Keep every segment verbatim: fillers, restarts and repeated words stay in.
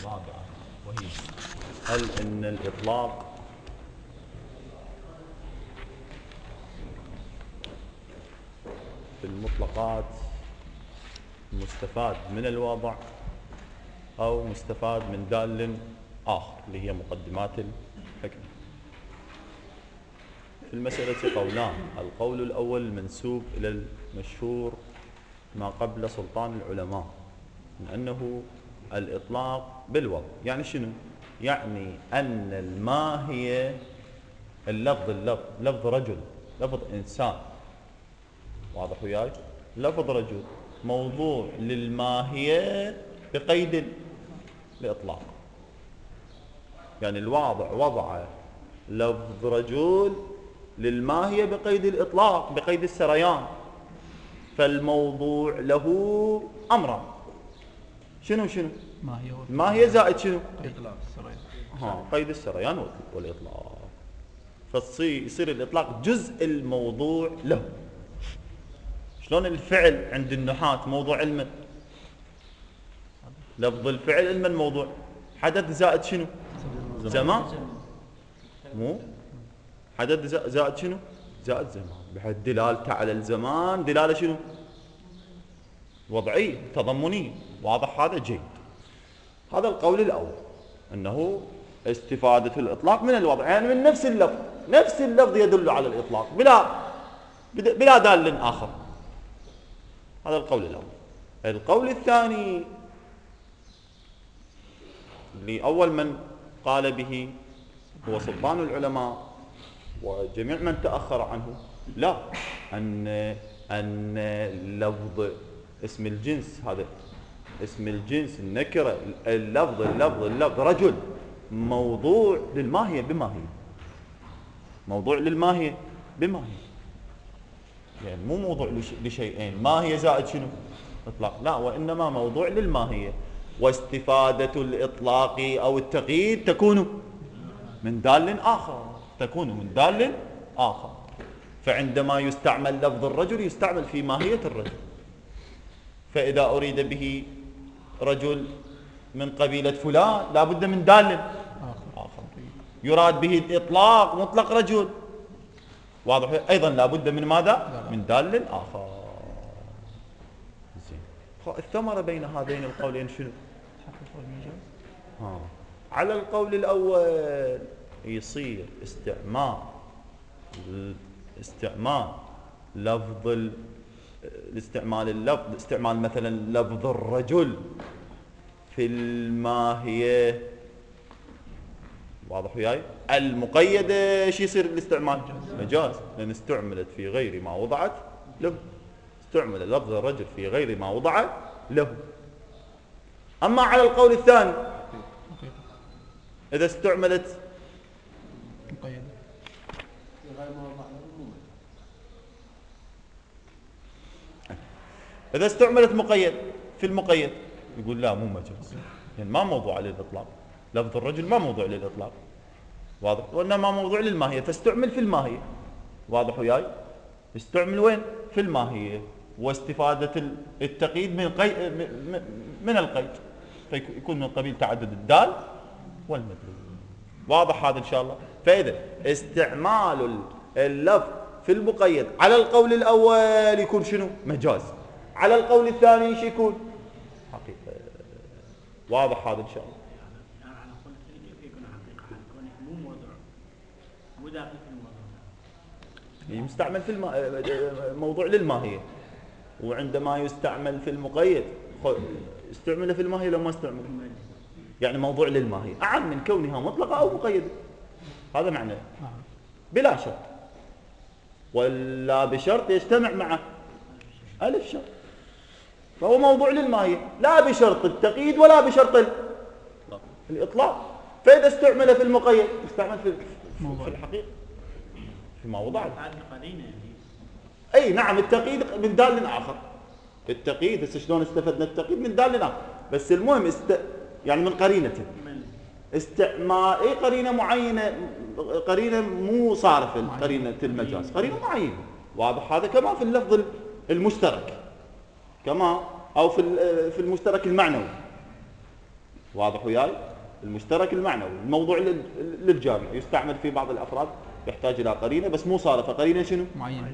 رابعة، وهي هل إن الإطلاق في المطلقات مستفاد من الوضع أو مستفاد من دال آخر اللي هي مقدمات الحكم؟ في المسألة قولان. القول الأول منسوب إلى المشهور ما قبل سلطان العلماء من أنه الإطلاق بالوضع. يعني شنو؟ يعني أن الماهية اللفظ اللفظ لفظ رجل، لفظ إنسان، واضح وياي؟ لفظ رجل موضوع للماهية بقيد الإطلاق. يعني الواضع وضع لفظ رجل للماهية بقيد الإطلاق، بقيد السريان، فالموضوع له أمران. شنو شنو؟ الماهية زائد شنو؟ ها قيد السريان والإطلاق. فتصير يصير الإطلاق جزء الموضوع له. شلون الفعل عند النحاة موضوع علما، لفظ الفعل علما موضوع، حدث زائد شنو؟ زمان. مو حدث زائد شنو؟ زائد زمان، بحيث دلالته على الزمان دلالة شنو؟ وضعية تضمنية. واضح هذا؟ جيد. هذا القول الأول أنه استفادة الإطلاق من الوضع، يعني من نفس اللفظ، نفس اللفظ يدل على الإطلاق بلا بلا دال آخر. هذا القول الأول. القول الثاني اللي أول من قال به هو سلطان العلماء وجميع من تأخر عنه، لا، أن أن لفظ اسم الجنس، هذا اسم الجنس النكرة، اللفظ اللفظ اللفظ رجل موضوع للماهية بماهية، موضوع للماهية بماهية، يعني مو موضوع لشيئين، ماهية زائد شنو؟ إطلاق، لا، وإنما موضوع للماهية. واستفادة الإطلاق أو التقييد تكون من دال آخر، تكون من دال آخر. فعندما يستعمل لفظ الرجل يستعمل في ماهية الرجل، فإذا أريد به رجل من قبيلة فلان لا بد من دال آخر. يراد به الإطلاق مطلق رجل، واضح؟ أيضا لا بد من ماذا؟ من دال آخر. زين، الثمرة بين هذين القولين شنو؟ ها. على القول الأول يصير استعمال استعمال لفظ الاستعمال اللفظ استعمال مثلا لفظ الرجل في الماهية، واضح وياي؟ المقيدة شو يصير الاستعمال؟ مجاز، لأن استعملت في غير ما وضعت له. استعمل لفظ الرجل في غير ما وضع له. أما على القول الثاني إذا استعملت مقيدة إذا استعملت مقيد في المقيد يقول لا مو مجاز، يعني ما موضوع للإطلاق، لفظ الرجل ما موضوع للإطلاق، واضح؟ وإنما موضوع للماهية، فاستعمل في الماهية، واضح وياي؟ استعمل وين؟ في الماهية. واستفادة التقييد من قي... من القيد، فيكون من قبيل تعدد الدال والمدلول. واضح هذا إن شاء الله؟ فإذا استعمال اللفظ في المقيد على القول الأول يكون شنو؟ مجاز. على القول الثاني ايش يكون؟ حقيقة. واضح هذا إن شاء الله؟ يعني على القول الثاني كيف يكون حقيقة؟ كونه مو موضوع، مو داخل في الموضوع. يستعمل في الم... موضوع للماهية. وعندما يستعمل في المقيد استعمل في الماهية لو ما استعمل، يعني موضوع للماهية أعم من كونها مطلقة أو مقيدة. هذا معناه بلا شرط، ولا بشرط يجتمع معه ألف شرط، فهو موضوع للماهية لا بشرط التقييد ولا بشرط الإطلاق. فإذا استعمل في المقيد استعمل في, في الحقيقة فيما وضعه. أي نعم، التقييد من دال آخر. التقييد هسه شلون استفدنا التقييد؟ من دال آخر، بس المهم است... يعني من قرينة استعمال أي قرينة معينة، قرينة مو صارفة، قرينة المجاز، قرينة معينة. واضح هذا؟ كما في اللفظ المشترك، كما أو في في المشترك المعنوي. واضح وياي؟ المشترك المعنوي، الموضوع للجامع يستعمل في بعض الافراد يحتاج الى قرينه بس مو صارفه، قرينه شنو؟ معين.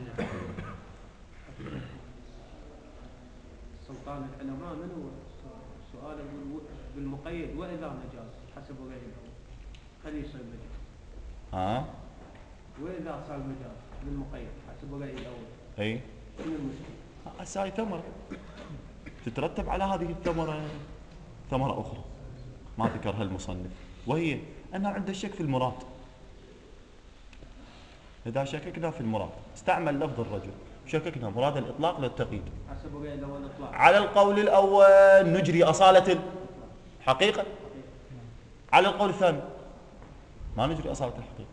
سلطان العلماء من هو سؤال بالمقيد واذا مجاز حسب غير الاول هل يصير مجاز؟ ها؟ واذا صار مجاز بالمقيد حسب غير الاول اي شنو المشكله؟ هسه هاي ثمره تترتب على هذه الثمره ثمره اخرى ما ذكرها المصنف، وهي انه عنده شك في المراد. اذا شككنا في المراد استعمل لفظ الرجل، شككنا مراد الاطلاق للتقييد. حسب غير الاول اطلاق. على القول الاول نجري اصاله الحقيقه، على القول الثاني ما نجري اصاله الحقيقه.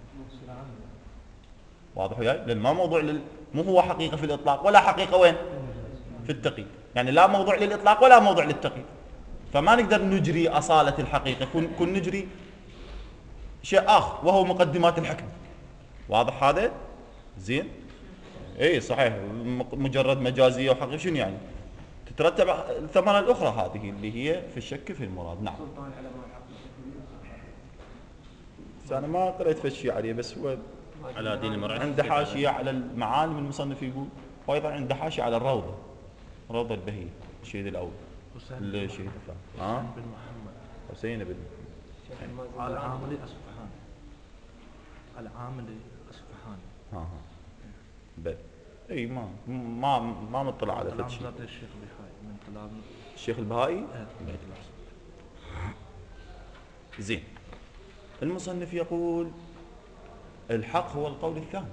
واضح وياي؟ لان ما موضوع لل... مو هو حقيقه في الاطلاق ولا حقيقه وين؟ في التقييد، يعني لا موضوع للاطلاق ولا موضوع للتقييد، فما نقدر نجري اصاله الحقيقه، كن, كن نجري شيء اخر وهو مقدمات الحكم. واضح هذا؟ زين؟ اي صحيح، مجرد مجازيه وحقيقه شنو يعني؟ تترتب الثمره الاخرى هذه اللي هي في الشك في المراد. نعم. سلطان العلماء بس انا ما قريت في الشيء عليه، بس هو على دين المرأة عنده حاشيه على المعالم المصنف يقول، وايضا عنده حاشيه على الروضه، روضه البهيه الشهيد الاول الشهيد الثاني. ها؟ بن محمد حسين بن العاملي اصفهان العاملي اصفهان. ها ها بل اي ما ما ما مطلع على فد شيء. الشيخ بهاي من كلام الشيخ البهائي. زين. المصنف يقول الحق هو القول الثاني.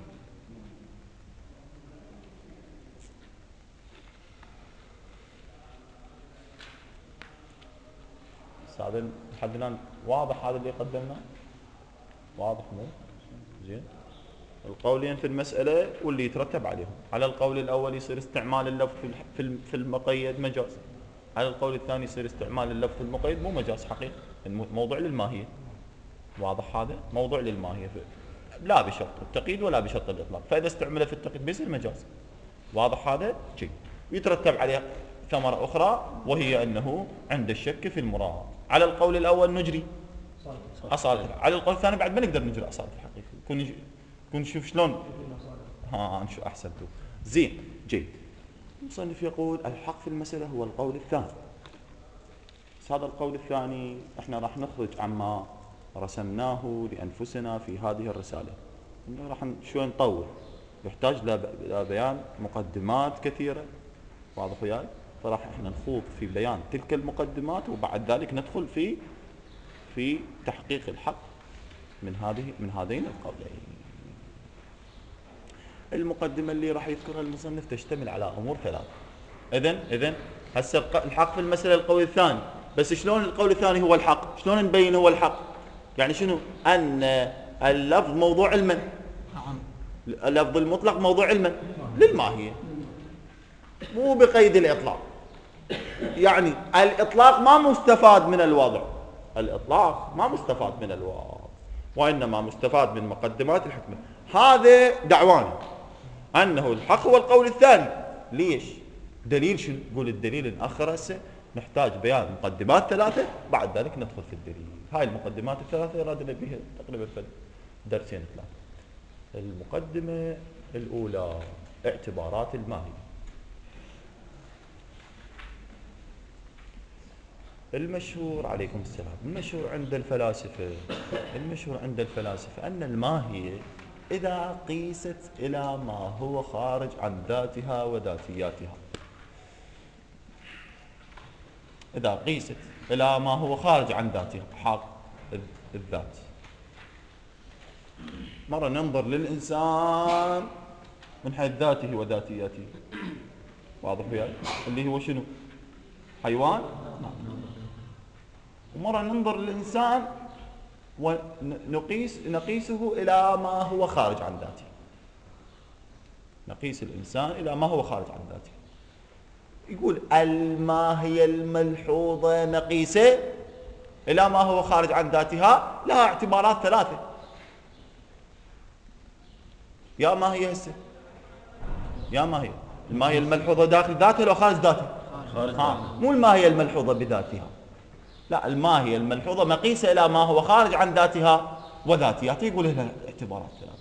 هذا لحد الان واضح هذا اللي قدمناه؟ واضح مو؟ زين. القولين في المسألة واللي يترتب عليهم. على القول الأول يصير استعمال اللفظ في في المقيد مجاز. على القول الثاني يصير استعمال اللفظ في المقيد مو مجاز حقيقي، موضوع للماهية. واضح هذا؟ موضوع للماهية لا بشرط التقييد ولا بشرط الإطلاق، فإذا استعمل في التقييد بيصير مجاز. واضح هذا؟ جيد. ويترتب عليه ثمرة أخرى وهي أنه عند الشك في المراد. على القول الأول نجري أصالة، على القول الثاني بعد ما نقدر نجري أصالة الحقيقة. كون كون نشوف شلون. ها نشوف أحسنتوا. زين جيد. المصنف يقول الحق في المسألة هو القول الثاني. بس هذا القول الثاني احنا راح نخرج عما رسمناه لأنفسنا في هذه الرسالة. إنه راح شوي نطول، يحتاج إلى بيان مقدمات كثيرة. واضح وياي؟ فراح احنا نخوض في بيان تلك المقدمات وبعد ذلك ندخل في في تحقيق الحق من هذه من هذين القولين. المقدمة اللي راح يذكرها المصنف تشتمل على أمور ثلاثة. إذن إذن هسه الحق في المسألة القول الثاني، بس شلون القول الثاني هو الحق؟ شلون نبين هو الحق؟ يعني شنو؟ أن اللفظ موضوع علما. اللفظ المطلق موضوع علما للماهية، مو بقيد الإطلاق. يعني الإطلاق ما مستفاد من الوضع، الإطلاق ما مستفاد من الوضع، وإنما مستفاد من مقدمات الحكمة. هذا دعوانا أنه الحق هو القول الثاني. ليش؟ دليل شنو؟ نقول الدليل نأخر هسه، نحتاج بيان مقدمات ثلاثة بعد ذلك ندخل في الدليل. هاي المقدمات الثلاثة أرادنا بها تقريبا في درسين ثلاثة. المقدمة الأولى اعتبارات الماهية. المشهور عليكم السلام، المشهور عند الفلاسفة المشهور عند الفلاسفة أن الماهية إذا قيست إلى ما هو خارج عن ذاتها وذاتياتها، إذا قيست إلى ما هو خارج عن ذاتها حق الذات. مرة ننظر للإنسان من حيث ذاته وذاتياته. واضح وياي؟ اللي هو شنو؟ حيوان؟ ومرة ننظر للإنسان ونقيس نقيسه إلى ما هو خارج عن ذاته. نقيس الإنسان إلى ما هو خارج عن ذاته. يقول الماهية الملحوظة نقيسة إلى ما هو خارج عن ذاتها لها اعتبارات ثلاثة. يا ما هي هسه؟ يا ما هي؟ الماهية الملحوظة داخل ذاتها لو خارج ذاتها؟ ها مو الماهية الملحوظة بذاتها، لا، الماهية الملحوظة مقيسة إلى ما هو خارج عن ذاتها وذاتياتها، يقول لها اعتبارات ثلاثة.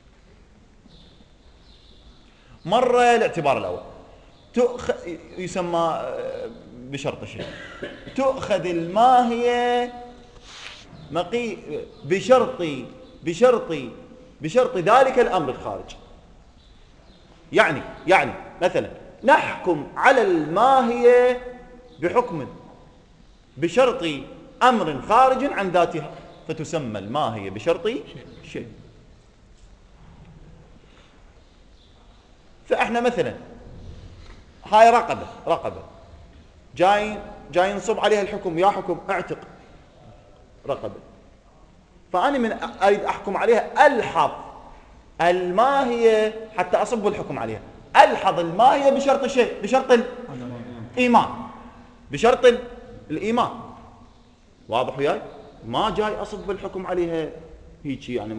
مرة الاعتبار الأول تؤخ... يسمى بشرط شيء، تؤخذ الماهية مقي... بشرط بشرط بشرط ذلك الأمر الخارج. يعني يعني مثلا نحكم على الماهية بحكم بشرط أمر خارج عن ذاتها، فتسمى الماهية بشرط شيء. فإحنا مثلا هاي رقبة رقبة جاي جاي نصب عليها الحكم، يا حكم اعتق رقبة، فأنا من أريد أحكم عليها ألحظ الماهية حتى أصب الحكم عليها، ألحظ الماهية بشرط شيء، بشرط الإيمان، بشرط الإيمان. واضح وياي؟ ما جاي أصب الحكم عليها هيك يعني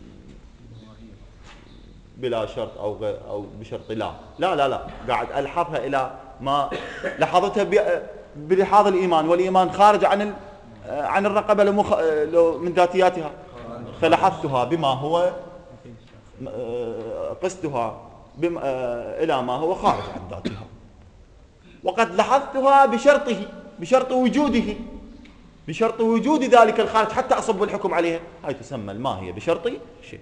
بلا شرط أو أو بشرط لا لا لا لا قاعد ألحظها إلى ما لحظتها بلحاظ الإيمان، والإيمان خارج عن عن الرقبة لو من ذاتياتها، فلحظتها بما هو قستها بما إلى ما هو خارج عن ذاتها، وقد لحظتها بشرطه، بشرط وجوده، بشرط وجود ذلك الخارج حتى أصب الحكم عليها. هاي تسمى الماهية بشرط شيء.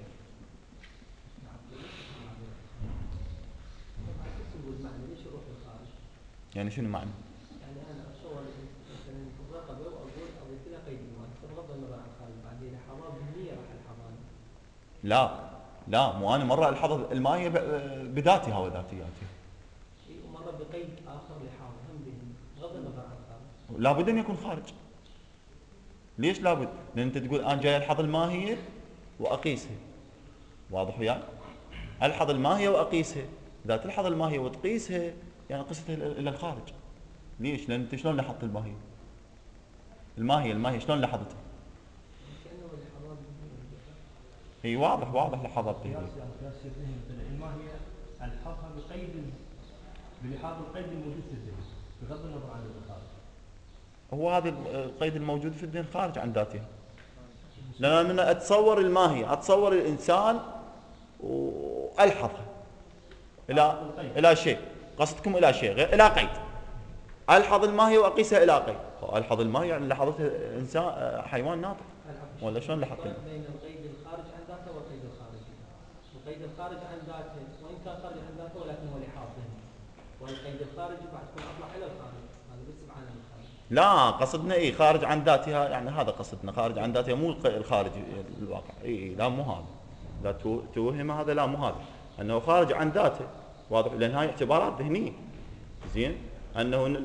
يعني شنو معنى؟ يعني أنا أتصور مثلا الرقبة وأقول أضيف لها قيد إيمان، بغض النظر عن الخارج، بعدين حضار بالنية راح الحضانة. لا لا، مو أنا مرة الحظ الماهية بذاتها وذاتياتها. إيه، ومرة بقيد آخر لحاضر هم بهم، بغض النظر عن الخارج. لابد أن يكون خارج. ليش لابد؟ لأن أنت تقول أنا جاي ألحظ الماهية وأقيسها. واضح وياي؟ ألحظ الماهية وأقيسها، إذا تلحظ الماهية وتقيسها يعني قصتها إلى الخارج. ليش؟ لأن أنت شلون لحظت الماهية؟ الماهية الماهية شلون لحظتها؟ كأنه الحضار بالنية. هي واضح واضح لحظت به. الماهية ألحظها بقيد بلحاظ القيد الموجود في الذهن بغض النظر عن الخارج. هو هذا القيد الموجود في الذهن خارج عن ذاتها. لأن أنا أتصور الماهية، أتصور الإنسان وألحظها إلى إلى شيء، قصدكم إلى شيء غير إلى قيد. ألحظ الماهية وأقيسها إلى قيد. ألحظ الماهية يعني لحظتها إنسان حيوان ناطق، ولا شلون لحظتها؟ بين القيد الخارج عن ذاته والقيد الخارجي. القيد الخارج عن ذاته وإن كان خارج عن ذاته ولكن هو لحاظ ذهني، والقيد الخارجي بعد يكون أطلع إلى الخارج، هذا بس بعالم الخارج. لا قصدنا إيه خارج عن ذاتها، يعني هذا قصدنا خارج عن ذاتها، مو الخارج الواقع. إيه لا مو هذا، لا توهم هذا، لا مو هذا، أنه خارج عن ذاته. واضح؟ لأن هاي اعتبارات ذهنية. زين؟ أنه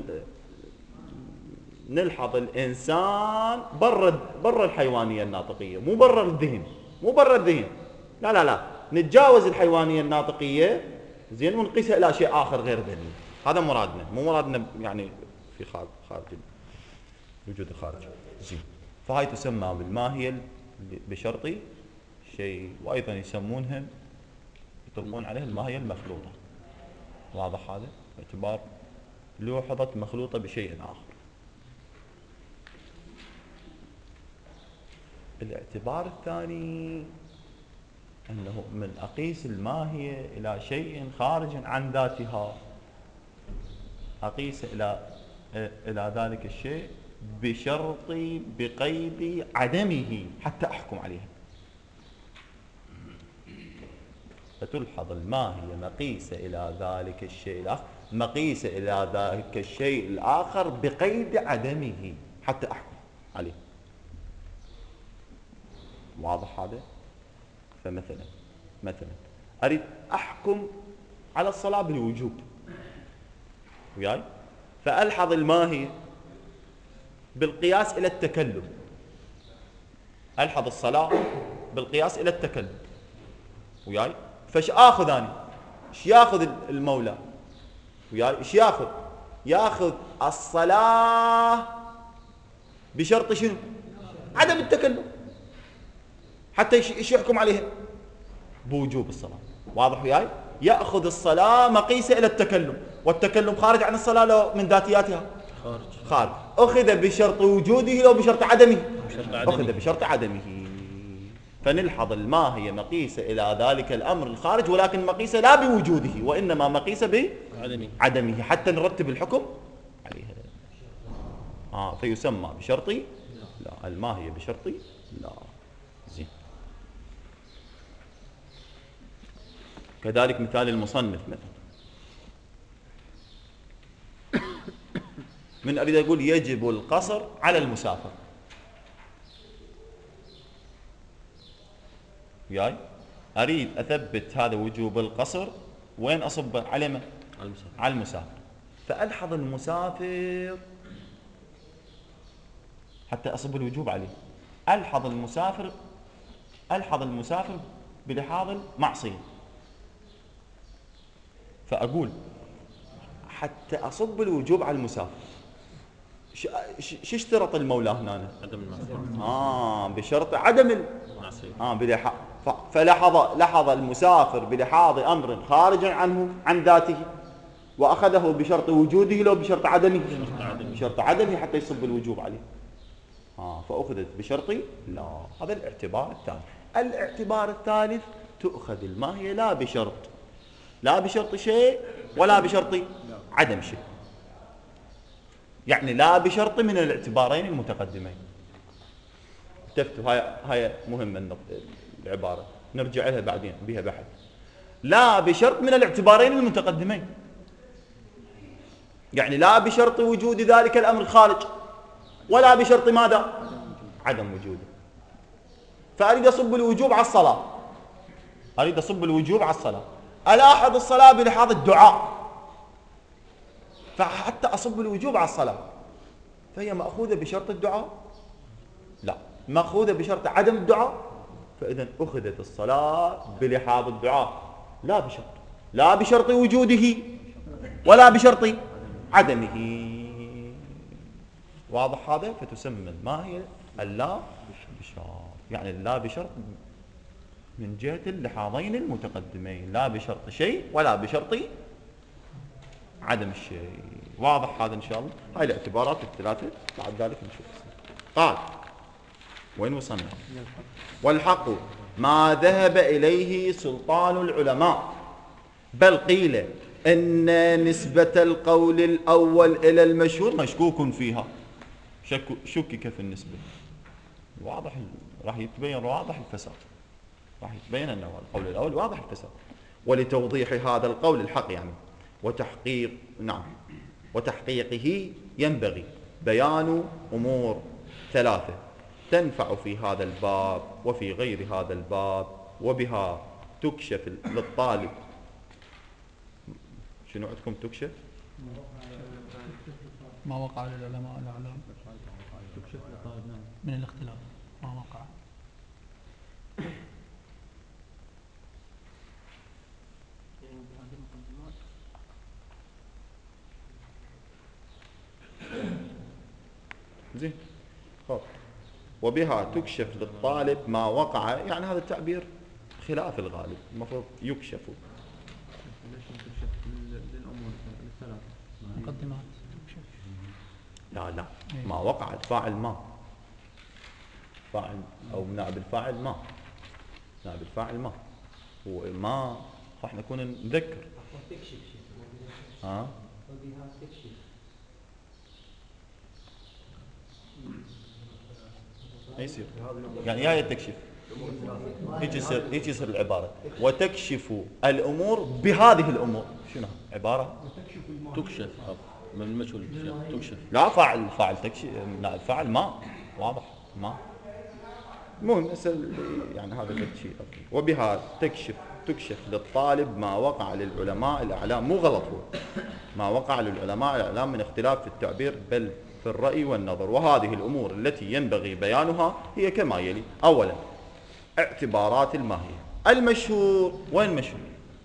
نلحظ الإنسان برا برا الحيوانية الناطقية، مو برا الذهن، مو برا الذهن. لا لا لا، نتجاوز الحيوانية الناطقية زين ونقيسها إلى شيء آخر غير ذهني. هذا مرادنا، مو مرادنا يعني في خارج خارج وجود الخارج. زين. فهاي تسمى بالماهية بشرط شيء، وأيضا يسمونها يطلقون عليها الماهية المخلوطة. واضح هذا؟ باعتبار لوحظت مخلوطة بشيء آخر. الاعتبار الثاني أنه من أقيس الماهية إلى شيء خارج عن ذاتها، أقيس إلى إلى ذلك الشيء بشرط بقيد عدمه حتى أحكم عليها. فتلحظ الماهية مقيسة إلى ذلك الشيء الآخر، مقيسة إلى ذلك الشيء الآخر بقيد عدمه حتى أحكم عليه. واضح هذا؟ فمثلا مثلا أريد أحكم على الصلاة بالوجوب، وياي؟ فألحظ الماهية بالقياس إلى التكلم، ألحظ الصلاة بالقياس إلى التكلم، وياي؟ فش آخذ أنا؟ إيش ياخذ المولى؟ وياي؟ إيش ياخذ؟ ياخذ الصلاة بشرط شنو؟ عدم التكلم، حتى إيش يحكم عليها؟ بوجوب الصلاة. واضح وياي؟ يأخذ الصلاة مقيسة إلى التكلم، والتكلم خارج عن الصلاة لو من ذاتياتها خارج. أخذ بشرط وجوده أو بشرط عدمه؟ أخذ بشرط عدمه. فنلحظ الماهية مقيسة إلى ذلك الأمر الخارج، ولكن مقيسة لا بوجوده وإنما مقيسة بعدمه حتى نرتب الحكم عليها. آه فيسمى بشرطي لا، الماهية بشرطي لا. زين. كذلك مثال المصنف مثلا، من أريد أقول يجب القصر على المسافر، وياي أريد أثبت هذا وجوب القصر، وين أصب على من؟ على المسافر. فألحظ المسافر حتى أصب الوجوب عليه، ألحظ المسافر ألحظ المسافر بلحاظ المعصية، فأقول حتى أصب الوجوب على المسافر شو اشترط المولى هنا؟ عدم المعصية. آه بشرط عدم المعصية. آه بلحاظ، فلحظ لحظ المسافر بلحاظ أمر خارج عنه عن ذاته، وأخذه بشرط وجوده لو بشرط عدمه؟ بشرط عدمه حتى يصب الوجوب عليه. آه فأخذت بشرطي لا. هذا الاعتبار الثاني. الاعتبار الثالث تؤخذ الماهية لا بشرط، لا بشرط شيء ولا بشرط عدم شيء، يعني لا بشرط من الاعتبارين المتقدمين. انتبهوا، هاي هاي مهمة النقطة العبارة، نرجع لها بعدين بها بحث. لا بشرط من الاعتبارين المتقدمين، يعني لا بشرط وجود ذلك الأمر الخارج ولا بشرط ماذا؟ عدم وجوده. فأريد أصب الوجوب على الصلاة، أريد أصب الوجوب على الصلاة، ألاحظ الصلاة بلحاظ الدعاء، فحتى أصب الوجوب على الصلاة فهي مأخوذة بشرط الدعاء؟ لا، مأخوذة بشرط عدم الدعاء. فإذا أخذت الصلاة بلحاظ الدعاء لا بشرط، لا بشرط وجوده ولا بشرط عدمه. واضح هذا؟ فتسمى ما هي اللا بشرط، يعني اللا بشرط من جهة اللحاظين المتقدمين، لا بشرط شيء ولا بشرط عدم الشيء. واضح هذا إن شاء الله؟ هاي الاعتبارات الثلاثة بعد ذلك نشوف. قال وين وصلنا؟ والحق ما ذهب إليه سلطان العلماء، بل قيل إن نسبة القول الأول إلى المشهور مشكوك فيها. شكك في النسبة، واضح راح يتبين واضح الفساد، راح يتبين أنه القول الأول واضح الفساد. ولتوضيح هذا القول الحق يعني وتحقيق نعم وتحقيقه ينبغي بيان أمور ثلاثة تنفع في هذا الباب وفي غير هذا الباب، وبها تكشف للطالب. شنو عندكم تكشف؟ ما وقع للعلماء الأعلام من الاختلاف ما وقع. زين خب. وبها تكشف للطالب ما وقع، يعني هذا التعبير خلاف الغالب، المفروض يكشف. مقدمات. لا لا ما وقع الفاعل ما فاعل او نائب الفاعل ما نائب الفاعل ما وما راح نكون نذكر. ها يصير يعني هاي التكشيف هيك يصير هيك يصير العباره وتكشف الامور بهذه الامور. شنو عباره؟ تكشف من المجهول تكشف. لا فاعل فاعل تكشف نائب فاعل ما واضح ما المهم يعني هذا الشيء. وبها تكشف تكشف للطالب ما وقع للعلماء الأعلام، مو غلط هو ما وقع للعلماء الأعلام من اختلاف في التعبير بل في الرأي والنظر. وهذه الأمور التي ينبغي بيانها هي كما يلي. أولا اعتبارات الماهية. المشهور وين مشهور؟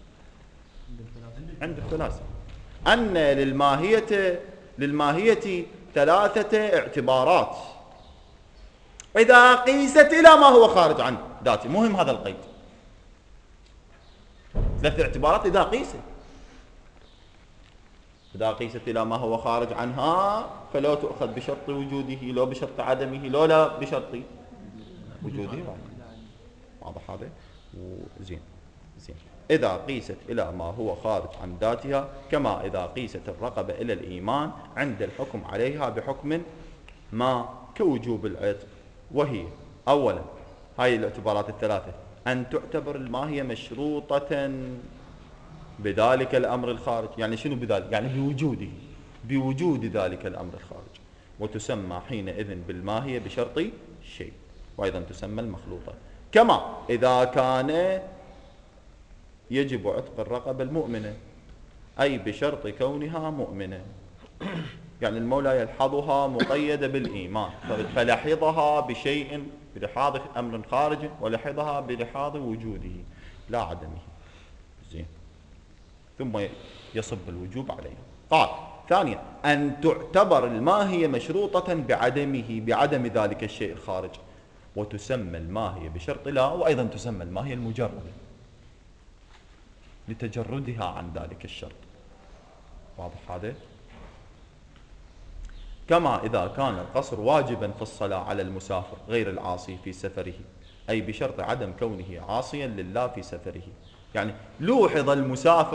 عند الثلاثة أن للماهية للماهية ثلاثة اعتبارات إذا قيست إلى ما هو خارج عن ذاته. مهم هذا القيد، ثلاث اعتبارات إذا قيست. إذا قيست إلى ما هو خارج عنها فلا تؤخذ بشرط وجوده لو بشرط عدمه لو لا بشرط وجوده. واضح هذا؟ وزين زين. إذا قيست إلى ما هو خارج عن ذاتها كما إذا قيست الرقبة إلى الإيمان عند الحكم عليها بحكم ما كوجوب العتق، وهي أولا هاي الاعتبارات الثلاثة أن تعتبر الماهية مشروطة بذلك الأمر الخارج. يعني شنو بذلك؟ يعني بوجوده، بوجود ذلك الأمر الخارج، وتسمى حينئذ بالماهية بشرط شيء، وأيضا تسمى المخلوطة. كما إذا كان يجب عتق الرقبة المؤمنة أي بشرط كونها مؤمنة، يعني المولى يلحظها مقيدة بالإيمان فلحظها بشيء بلحاظ أمر خارج ولحظها بلحاظ وجوده لا عدمه. زين. ثم يصب الوجوب عليه. قال ثانيا أن تعتبر الماهية مشروطة بعدمه بعدم ذلك الشيء الخارج، وتسمى الماهية بشرط لا، وأيضا تسمى الماهية المجردة لتجردها عن ذلك الشرط. واضح هذا؟ كما إذا كان القصر واجبا في الصلاة على المسافر غير العاصي في سفره أي بشرط عدم كونه عاصيا لله في سفره. يعني لوحظ المسافر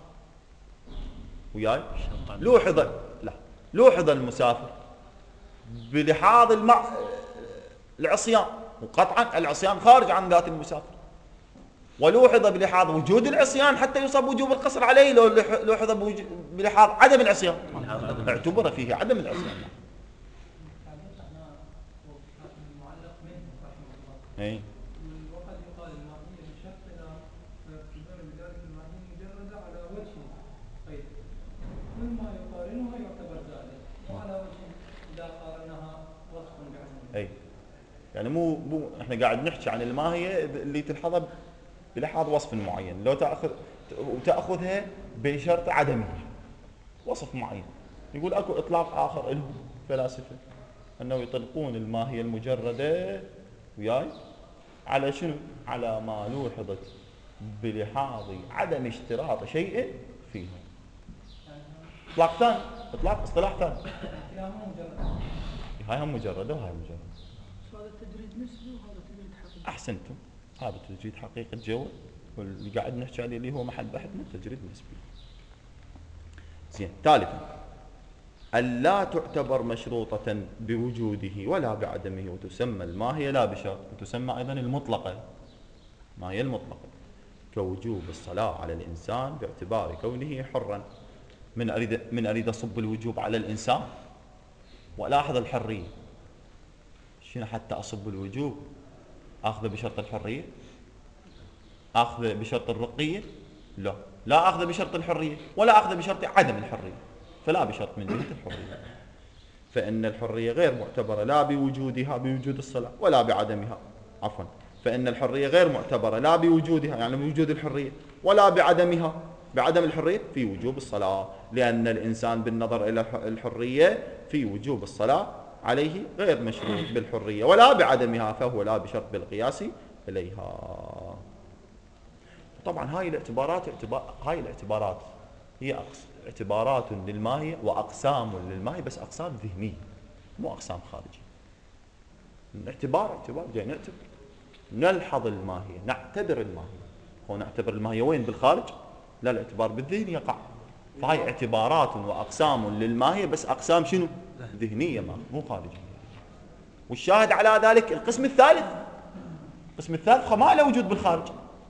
وياي لوحظ لا لوحظ المسافر بلحاظ المع... العصيان، وقطعا العصيان خارج عن ذات المسافر، ولوحظ بلحاظ وجود العصيان حتى يصاب وجوب القصر عليه لو لوحظ بلحاظ عدم العصيان اعتبر فيه عدم العصيان. اي وقد يقال الماهية بشرط لا فيعتبر بذلك الماهية مجردة على وجه غير مما يقارنها يعتبر ذلك، وعلى وجه إذا قارنها وصف بعدم. اي يعني مو مو احنا قاعد نحكي عن الماهية اللي تلحظها بلحاظ وصف معين، لو تاخذ وتاخذها بشرط عدمه وصف معين. يقول اكو اطلاق اخر لهم فلاسفه انه يطلقون الماهية المجرده وياي على شنو؟ على ما لوحظت بلحاظ عدم اشتراط شيء فيه. اطلاق ثاني، اطلاق اصطلاح ثاني. هاي هم مجرده وهاي مجرده. هذا تجريد نسبي وهذا تجريد حقيقي. احسنتم، هذا تجريد حقيقة جوه، واللي قاعد نحكي عليه اللي هو محل بحثنا تجريد نسبي. زين. ثالثا ألا تعتبر مشروطة بوجوده ولا بعدمه، وتسمى الماهية لا بشرط، وتسمى أيضا المطلقة، ما هي المطلقة كوجوب الصلاة على الإنسان باعتبار كونه حرا. من أريد من أريد أصب الوجوب على الإنسان، ولاحظ الحرية. شنو حتى أصب الوجوب؟ أخذ بشرط الحرية؟ أخذ بشرط الرقية؟ لا، لا أخذ بشرط الحرية ولا أخذ بشرط عدم الحرية، فلا بشرط من جهة الحرية. فإن الحرية غير معتبرة لا بوجودها بوجود الصلاة ولا بعدمها، عفوا فإن الحرية غير معتبرة لا بوجودها يعني بوجود الحرية ولا بعدمها بعدم الحرية في وجوب الصلاة، لأن الإنسان بالنظر إلى الحرية في وجوب الصلاة عليه غير مشروط بالحرية ولا بعدمها، فهو لا بشرط بالقياس إليها. طبعا هاي الاعتبارات اعتبار هاي الاعتبارات هي اعتبارات للماهية وأقسام للماهية، بس أقسام ذهنية مو أقسام خارجية. الاعتبار اعتبار جاي نعتبر نلحظ الماهية نعتبر الماهية. هو نعتبر الماهية وين؟ بالخارج؟ لا، الاعتبار بالذهن يقع. فهاي اعتبارات وأقسام للماهية، بس أقسام شنو؟ ذهنية ما مو خارجية. والشاهد على ذلك القسم الثالث، القسم الثالث ما له وجود بالخارج.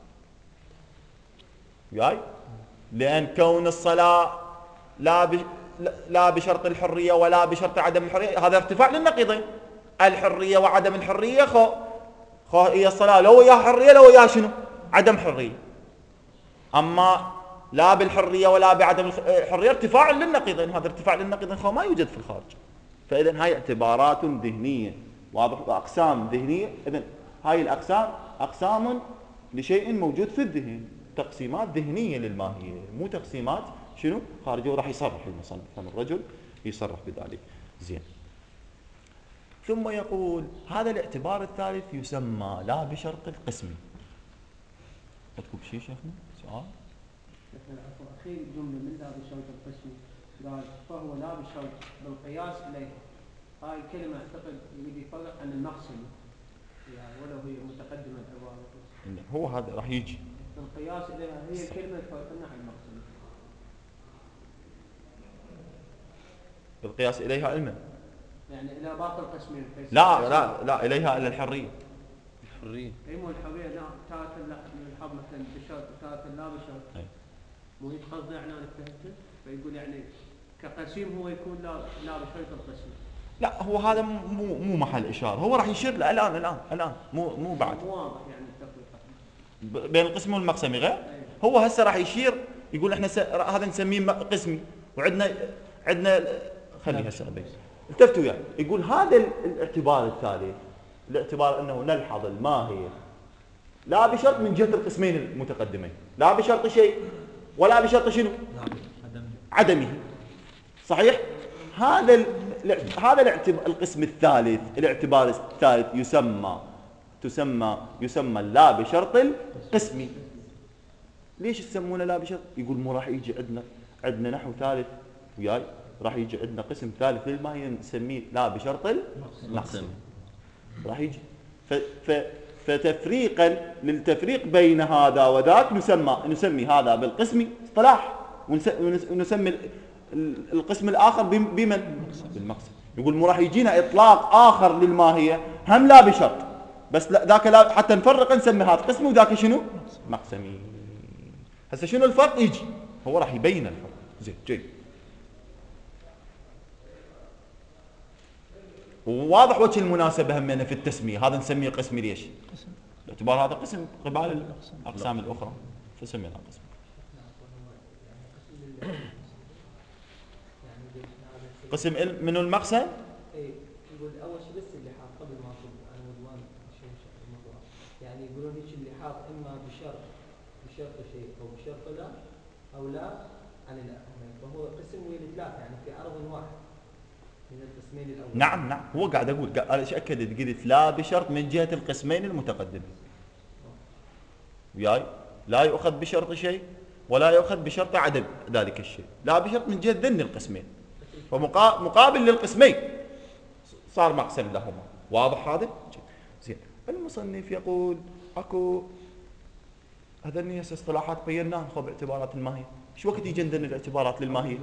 وياي؟ لأن كون الصلاة لا ب... لا بشرط الحرية ولا بشرط عدم الحرية هذا ارتفاع للنقيضين. الحرية وعدم الحرية خو خو هي الصلاة لو وياها حرية لو وياها شنو؟ عدم حرية. أما لا بالحرية ولا بعدم الحرية ارتفاع للنقيضين، هذا ارتفاع للنقيضين خو ما يوجد في الخارج. فإذا هاي اعتبارات ذهنية، واضح؟ وأقسام ذهنية. إذن هاي الأقسام أقسام لشيء موجود في الذهن، تقسيمات ذهنية للماهية، مو تقسيمات شنو؟ خارجية. وراح يصرح المصنف من الرجل يصرح بذلك. زين. ثم يقول هذا الاعتبار الثالث يسمى لا بشرط القسم. عندكم شيء شيخنا؟ سؤال؟ شيخنا العفو، أخير جملة من لا بشرط القسم قال فهو لا بشرط بالقياس إليه. هاي الكلمة أعتقد يريد يفرق عن المقسم يعني ولو هي متقدمة العبارة. هو هذا راح يجي القياس إليها هي الكلمة تفرق لنا عن المقسم. القياس إليها علما يعني إلى باقي القسمين. لا لا لا إليها إلى الحرية. الحرية أي مو الحرية لا تارة لا يلحظ مثلا بشرط تارة لا بشرط. مو يتقصد يعني أنا فهمت فيقول يعني كقسيم هو يكون لا لا بشرط القسم. لا هو هذا مو مو محل إشارة، هو راح يشير له الآن الآن الآن مو مو بعد. مو واضح يعني التفريق بين القسم والمقسمي غير. هو هسه راح يشير يقول احنا س... هذا نسميه قسمي وعندنا عندنا خليها هسه بس التفتوا يعني يقول هذا الاعتبار الثالث الاعتبار انه نلحظ الماهية لا بشرط من جهة القسمين المتقدمين، لا بشرط شيء ولا بشرط شنو؟ عدمه. صحيح؟ هذا ال... هذا الاعتبار القسم الثالث الاعتبار الثالث يسمى تسمى يسمى لا بشرط القسمي. ليش يسمونه لا بشرط؟ يقول مو راح يجي عندنا عندنا نحو ثالث وياي راح يجي عندنا قسم ثالث للماهية نسميه لا بشرط المقسم. راح يجي ف... ف... فتفريقا للتفريق بين هذا وذاك نسمى نسمي هذا بالقسمي اصطلاح ونس... ونسمي القسم الآخر بمن؟ بالمقسم. يقول مو راح يجينا إطلاق آخر للماهية هم لا بشرط بس لا ذاك لا حتى نفرق نسمي هذا قسمي وذاك شنو؟ مقسمي. هسه شنو الفرق؟ يجي هو راح يبين الفرق. زين جيد وواضح وجه المناسبة همنا في التسمية. هذا نسميه قسمي ليش؟ باعتبار هذا قسم قبال الأقسام الأخرى فسمينا قسم. قسم منه المقسم؟ اي يقول اول شيء بس اللحاظ قبل ما اقول عن عنوان شيء الموضوع يعني يقولون هيك اللحاظ اما بشرط بشرط شيء او بشرط لا او لا عن لا فهو قسم ثلاث يعني في عرض واحد من القسمين الاول. نعم نعم هو قاعد اقول انا ايش اكدت قلت لا بشرط من جهة القسمين المتقدمين وياي لا يؤخذ بشرط شيء ولا يؤخذ بشرط عدم ذلك الشيء، لا بشرط من جهة ذن القسمين فمقابل للقسمين صار مقسم لهما. واضح هذا؟ زين المصنف يقول اكو هذني هسه اصطلاحات بيناها خو باعتبارات الماهية. ايش وقت يجي عندنا الاعتبارات للماهية؟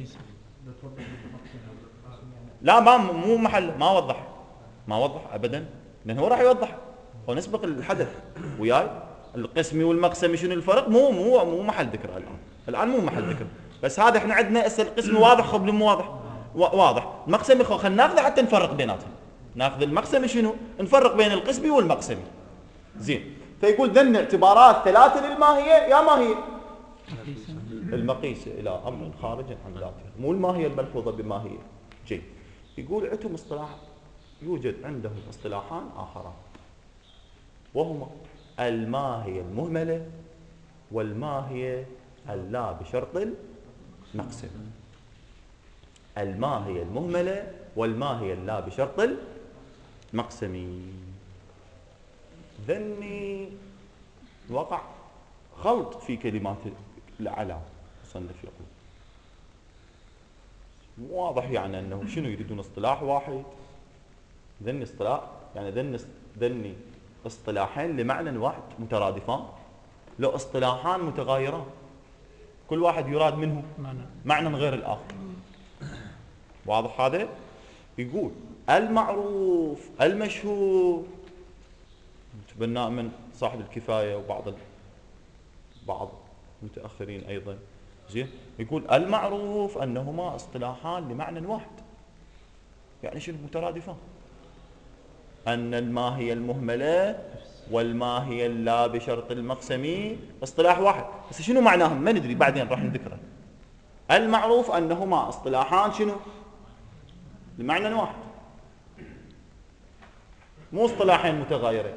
لا ما مو محل ما وضح ما وضح ابدا لانه هو راح يوضح هو نسبق الحدث وياي القسمي والمقسمي شنو الفرق مو مو مو محل ذكر الان الان مو محل ذكر بس هذا احنا عندنا هسه القسمي واضح خو مو واضح واضح المقسمي خو خلينا ناخذه حتى نفرق بيناتهم ناخذ المقسمي شنو نفرق بين القسمي والمقسمي. زين فيقول ذن اعتبارات ثلاثه للماهيه يا ماهيه المقيس الى امر خارج عن ذاته مو الماهيه الملحوظه بماهيه. جيد يقول عندهم اصطلاح يوجد عندهم اصطلاحان آخران وهما الماهية المهملة والماهية اللا بشرط المقسم. الماهية المهملة والماهية اللا بشرط المقسم. ذني وقع خلط في كلمات العلام مصنف يقول واضح يعني أنه شنو يريدون اصطلاح واحد ذني اصطلاح يعني ذني ذني اصطلاحين لمعنى واحد مترادفان لو اصطلاحان متغايران كل واحد يراد منه معنى غير الآخر. واضح هذا؟ يقول المعروف المشهور تبناه من صاحب الكفاية وبعض بعض المتأخرين أيضا. زين يقول المعروف أنهما اصطلاحان لمعنى واحد يعني شنو مترادفان أن الماهية المهملة والماهية اللا بشرط المقسمي اصطلاح واحد بس شنو معناهم ما ندري بعدين راح نذكره. المعروف أنهما اصطلاحان شنو لمعنى واحد مو اصطلاحين متغايرين.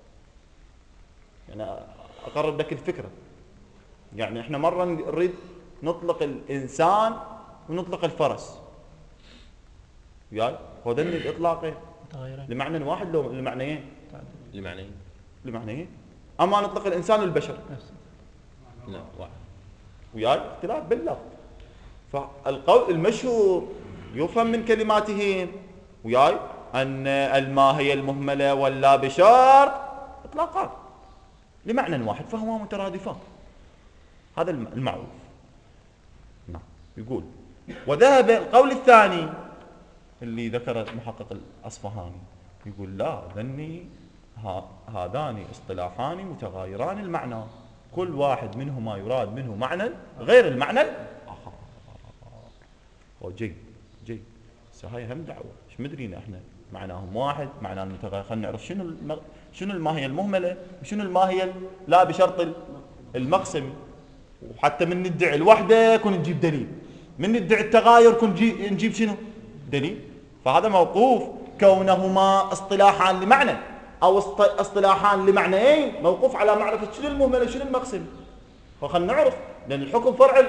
يعني أقرب لك الفكرة يعني احنا مرة نريد نطلق الإنسان ونطلق الفرس يعني هذين الإطلاقين لمعنى واحد لو لمعنيين لمعنيين لمعنيين أما نطلق الإنسان والبشر لا واحد وياي اختلاف باللفظ فالقول المشهور يفهم من كلماتهم وياي أن الماهية المهملة واللا بشرط إطلاقان لمعنى واحد فهما مترادفان. هذا المعروف. نعم. يقول وذهب القول الثاني اللي ذكر المحقق الأصفهاني يقول لا ذني هذان اصطلاحان متغايران المعنى كل واحد منهما يراد منه معنى غير المعنى الآخر. جيد جيد. هاي هم دعوة ايش مدرينا احنا معناهم واحد معناهم متغير. خلينا نعرف شنو المغ... شنو الماهية المهملة وشنو الماهية لا بشرط المقسم. وحتى من ندعي الوحدة كن نجيب دليل من ندعي التغاير كن نجيب شنو دليل. فهذا موقوف كونهما اصطلاحان لمعنى او اصطلاحان لمعنيين موقوف على معرفة شنو المهملة وشنو المقسم. فخلنا نعرف لأن الحكم فرع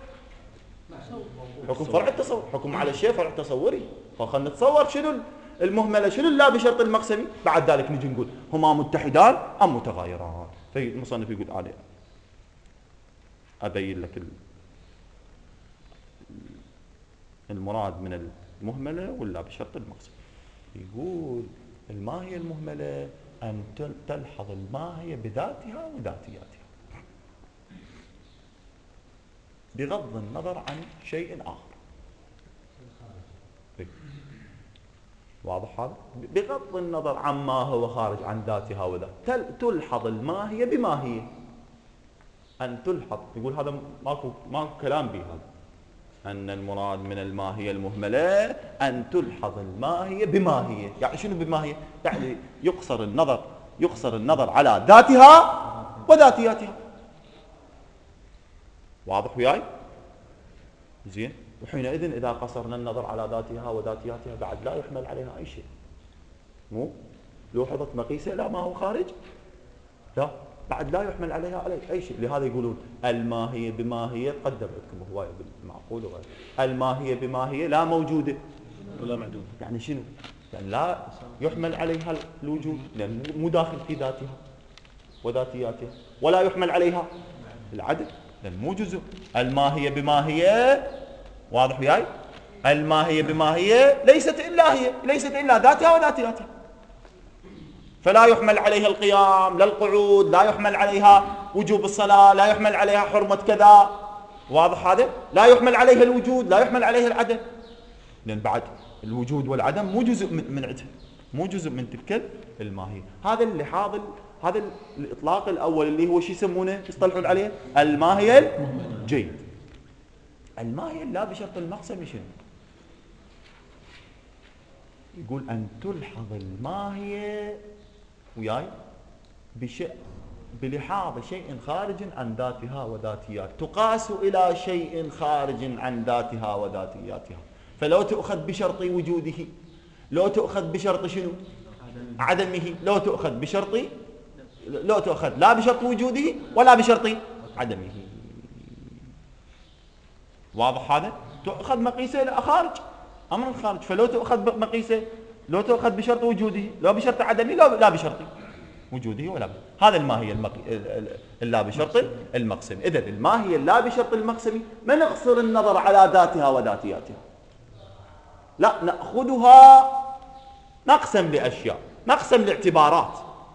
حكم فرع التصور حكم على الشيء فرع تصوري. فخلنا نتصور شنو المهملة شنو لا بشرط المقسمي بعد ذلك نجي نقول هما متحدان أم متغايران. فالمصنف يقول عليه أبين لك المراد من المهملة ولا بشرط المقسم. يقول الماهية المهملة أن تلحظ الماهية بذاتها وذاتياتها بغض النظر عن شيء آخر. واضح هذا؟ بغض النظر عما هو خارج عن ذاتها وذاتها تلحظ الماهية بماهية. أن تلحظ يقول هذا ماكو ماكو كلام به هذا أن المراد من الماهية المهملة أن تلحظ الماهية بماهية. يعني شنو بماهية؟ يعني يقصر النظر يقصر النظر على ذاتها وذاتياتها. واضح وياي؟ زين. وحينئذ إذا قصرنا النظر على ذاتها وذاتياتها بعد لا يحمل عليها أي شيء. مو لوحظة مقيسة لا ما هو خارج لا بعد لا يحمل عليها علي أي شيء. لهذا يقولون الماهية بماهية قدم عندكم هواية بالمعقول وغيره. الماهية بماهية لا موجودة ولا معدوم. يعني شنو؟ يعني لا يحمل عليها الوجود لأن مو داخل في ذاتها وذاتياتها ولا يحمل عليها العدل لأن مو جزء. الماهية بماهية واضح وياي؟ الماهية بماهية ليست إلا هي ليست إلا ذاتها وذاتياتها. فلا يحمل عليها القيام لا القعود لا يحمل عليها وجوب الصلاة لا يحمل عليها حرمة كذا. واضح هذا؟ لا يحمل عليها الوجود لا يحمل عليها العدم لأن بعد الوجود والعدم مو جزء من, من عدها مو جزء من تلك الماهية. هذا اللي حاضر هذا الإطلاق الأول اللي هو شو يسمونه يصطلحون عليه الماهية. جيد. الماهية لا بشرط المقسم شنو؟ يقول أن تلحظ الماهية وياي بشيء بلحاظ شيء خارج عن ذاتها وذاتيات تقاس إلى شيء خارج عن ذاتها وذاتياتها. فلو تأخذ بشرط وجوده لو تأخذ بشرط شنو عدمه لو تأخذ بشرط لو تأخذ لا بشرط وجوده ولا بشرط عدمه. واضح هذا؟ تأخذ مقيسة لا خارج أمر الخارج. فلو تأخذ مقيسة لو تأخذ بشرط وجوده لا بشرط عدمه لا بشرط وجوده ولا بشرط. هذا الماهية المقي... اللا بشرط المقسم. إذن الماهية اللا بشرط المقسم ما نقصر النظر على ذاتها وذاتياتها لا نأخذها نقسم لأشياء نقسم لاعتبارات.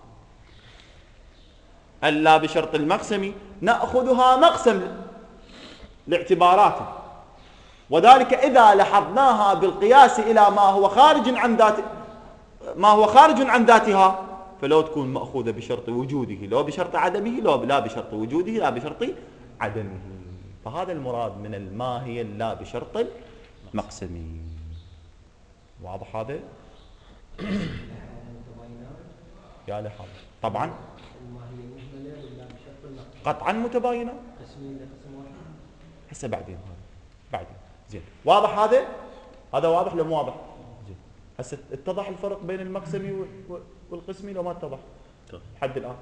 اللا بشرط المقسم نأخذها نقسم لاعتبارات وذلك إذا لحظناها بالقياس إلى ما هو خارج عن ذات ما هو خارج عن ذاتها فلو تكون مأخوذة بشرط وجوده لو بشرط عدمه لو لا بشرط وجوده لا بشرط عدمه. فهذا المراد من الماهية لا بشرط المقسم. واضح هذا؟ يا لحظة طبعا قطعا متباينة هسه بعدين هذا بعدين. زين. واضح هذا؟ هذا واضح لو مو واضح؟ زين. هسه اتضح الفرق بين المقسمي والقسمي لو ما اتضح؟ لحد الآن.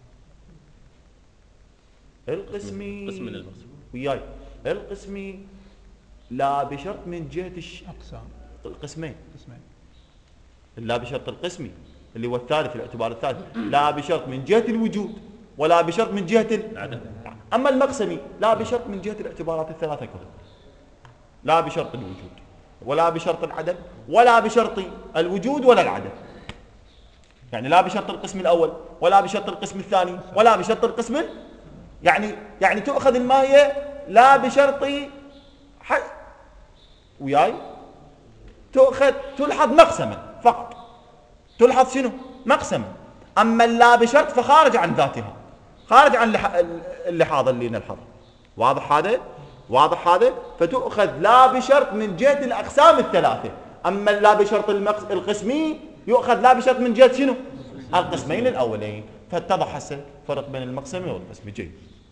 القسمي قسم من المقسم وياي القسمي لا بشرط من جهة الش... أقسام القسمين قسمين لا بشرط القسمي اللي هو الثالث الاعتبار الثالث لا بشرط من جهة الوجود ولا بشرط من جهة العدم. أما المقسمي لا بشرط من جهة الاعتبارات الثلاثة كلها. لا بشرط الوجود ولا بشرط العدم ولا بشرط الوجود ولا العدم. يعني لا بشرط القسم الأول ولا بشرط القسم الثاني ولا بشرط القسم ال... يعني يعني تؤخذ الماهية لا بشرط ح... وياي تؤخذ تلحظ مقسما فقط، تلحظ شنو؟ مقسما. أما اللا بشرط فخارج عن ذاتها، خارج عن اللحاظ اللي نلحظه. واضح هذا؟ واضح هذا؟ فتؤخذ لا بشرط من جهة الأقسام الثلاثة. أما اللا بشرط المقس... القسمي يؤخذ لا بشرط من جهة شنو؟ القسمين الأولين. فاتضح هسه فرق بين المقسمي والقسمي. جيد.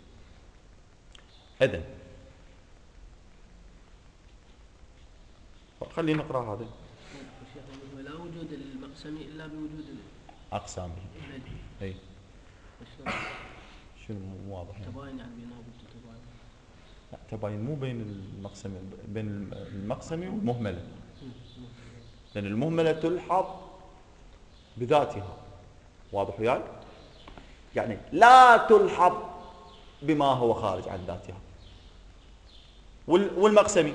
إذن خلينا نقرأ هذا. ولا وجود المقسمي إلا بوجود أقسامه. أي. شنو مو واضح؟ تباين يعني بينها وبين لا تباين مو بين المقسمي، بين المقسمي والمهملة. لأن المهملة تلحظ بذاتها. واضح وياي؟ يعني لا تلحظ بما هو خارج عن ذاتها. والمقسمي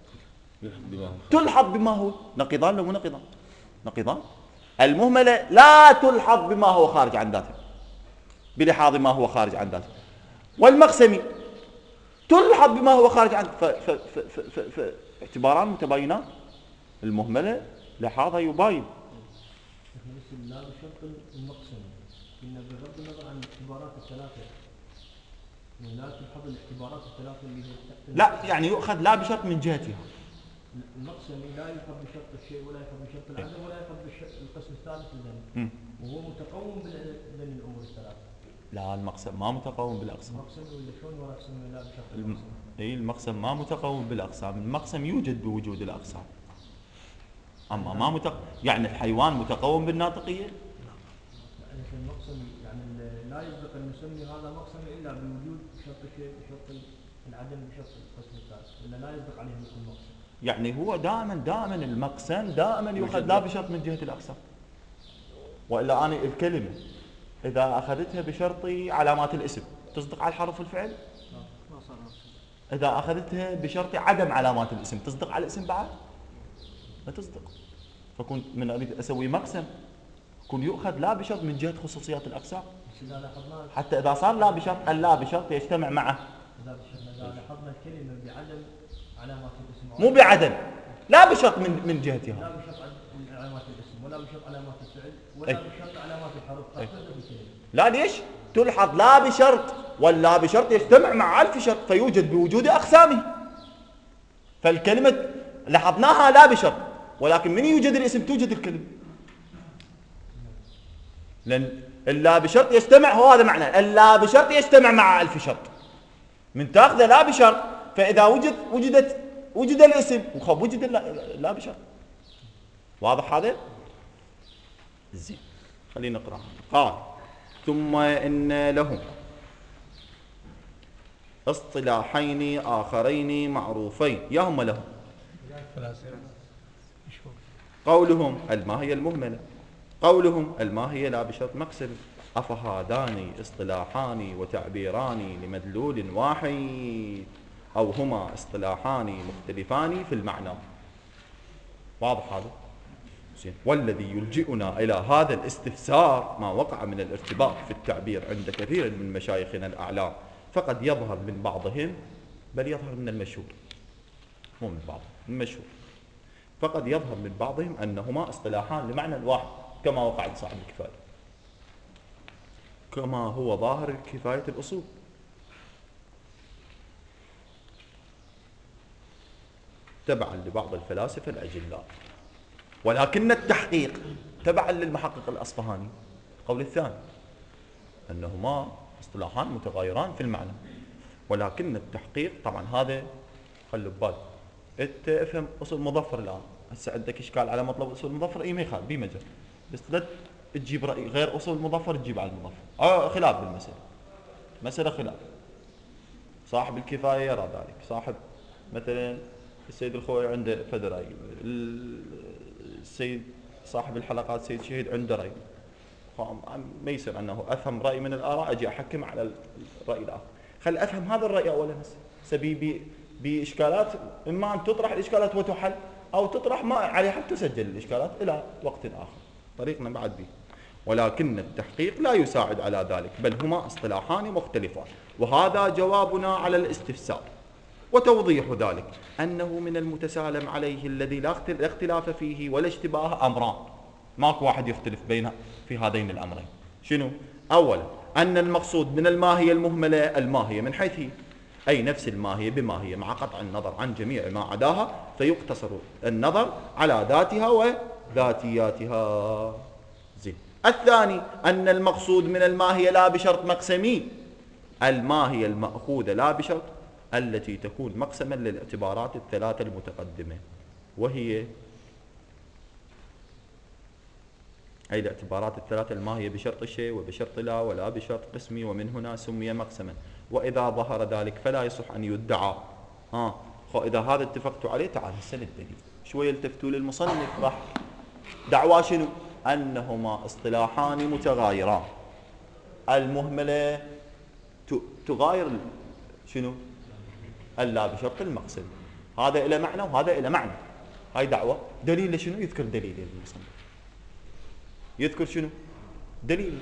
تلحظ بما هو نقيضان لو مو نقيضان؟ نقيضان. المهملة لا تلحظ بما هو خارج عن ذاته بلحاظ ما هو خارج عن ذاته، والمقسمي تلحظ بما هو خارج عن فاعتباران متباينان. المهملة لحاظها يباين. لا بشرط المقسم إن بغض النظر عن الاعتبارات الثلاثة لا تلحظ الاعتبارات الثلاثة اللي هي لا يعني يؤخذ لا بشرط من جهتها. المقسم لا يؤخذ بشرط الشيء ولا يؤخذ بشرط العدم ولا يؤخذ بالقسم الثالث للذنب، وهو متقوم بين الأمور الثلاثة. لا المقسم ما متقوم بالأقسام. المقسم ولا شلون ولا قسم لا بشرط الم... اي المقسم ما متقوم بالأقسام. المقسم يوجد بوجود الأقسام. أما ما متق... يعني الحيوان متقوم بالناطقية؟ يعني المقسم يعني لا يسبق المسمي هذا مقسم إلا بوجود شرط الشيء بشرط العدم بشرط القسم الثالث، ولا لا يسبق عليه يكون مقسم. يعني هو دائما دائما المقسم دائما يؤخذ لا بشرط من جهة الأقسام. وإلا أنا الكلمة إذا أخذتها بشرط علامات الاسم تصدق على الحرف والفعل؟ إذا أخذتها بشرط عدم علامات الاسم تصدق على الاسم بعد؟ لا تصدق. فكنت من أريد أسوي مقسم كن يؤخذ لا بشرط من جهة خصوصيات الأقسام، حتى إذا صار لا بشرط اللا بشرط يجتمع معه. إذا لاحظنا الكلمة بعدم علامات الاسم مو بعدم، لا بشرط من من جهتها. لا بشرط علامات الاسم ولا بشرط علامات الفعل ولا أي. بشرط علامات الحرف. لا ليش؟ تلحظ لا بشرط واللا بشرط يجتمع مع ألف شرط فيوجد بوجود أقسامه. فالكلمة لاحظناها لا بشرط، ولكن من يوجد الاسم توجد الكلمة. لأن اللا بشرط يجتمع، هو هذا معنى اللا بشرط يجتمع مع ألف شرط. من تأخذ لا بشرط فإذا وجد وجدت وجد الاسم وخب وجد لا بشرط. واضح هذا؟ زين خلينا نقرأ. قال ثم إن لهم اصطلاحين آخرين معروفين يهم لهم. قولهم الماهية المهملة، قولهم الماهية لا بشرط مقسم. أفهذان اصطلاحان وتعبيران لمدلول واحد أو هما اصطلاحان مختلفان في المعنى. واضح هذا؟ والذي يلجئنا إلى هذا الاستفسار ما وقع من الارتباط في التعبير عند كثير من مشايخنا الأعلام، فقد يظهر من بعضهم، بل يظهر من المشهور، مو من بعضهم، من المشهور، فقد يظهر من بعضهم أنهما اصطلاحان لمعنى واحد كما وقع لصاحب الكفاية، كما هو ظاهر كفاية الأصول. تبعا لبعض الفلاسفة الأجلاء، ولكن التحقيق تبعا للمحقق الأصفهاني قول الثاني أنهما اصطلاحان متغايران في المعنى، ولكن التحقيق طبعا هذا خلوا ببالك. انت افهم اصول مظفر الان، هسه عندك اشكال على مطلب اصول مظفر اي ما يخالف بي مجال، بس لا تجيب راي غير اصول مظفر تجيب على المظفر. اه خلاف بالمساله، مساله خلاف. صاحب الكفايه يرى ذلك، صاحب مثلا السيد الخوي عنده فد راي، السيد صاحب الحلقات سيد شهيد عنده راي. ما يصير انه افهم راي من الاراء اجي احكم على الراي الاخر. خل افهم هذا الراي اولا هسه سبيبي بإشكالات، إما أن تطرح الإشكالات وتحل، أو تطرح ما عليها حتى تسجل الإشكالات إلى وقت آخر. طريقنا بعد به، ولكن التحقيق لا يساعد على ذلك، بل هما اصطلاحان مختلفان. وهذا جوابنا على الاستفسار. وتوضيح ذلك أنه من المتسالم عليه الذي لا اختلاف فيه ولا اشتباه أمران، ماكو واحد يختلف بين في هذين الأمرين. شنو؟ أولا أن المقصود من الماهية المهملة الماهية من حيث هي، أي نفس الماهية بماهية مع قطع النظر عن جميع ما عداها، فيقتصر النظر على ذاتها وذاتياتها. زين. الثاني أن المقصود من الماهية لا بشرط مقسمي، الماهية المأخوذة لا بشرط التي تكون مقسما للاعتبارات الثلاثة المتقدمة، وهي أي الاعتبارات الثلاثة الماهية بشرط الشيء وبشرط لا ولا بشرط قسمي، ومن هنا سمي مقسما. وإذا ظهر ذلك فلا يصح أن يدعى. ها خو إذا هذا اتفقتوا عليه، تعال هسه للدليل. شوية التفتوا للمصنف راح دعوى شنو؟ أنهما اصطلاحان متغايران. المهملة تغاير شنو؟ اللا بشرط المقسم. هذا إلى معنى وهذا إلى معنى. هاي دعوة. دليل لشنو؟ يذكر دليل المصنف. يذكر شنو؟ دليل.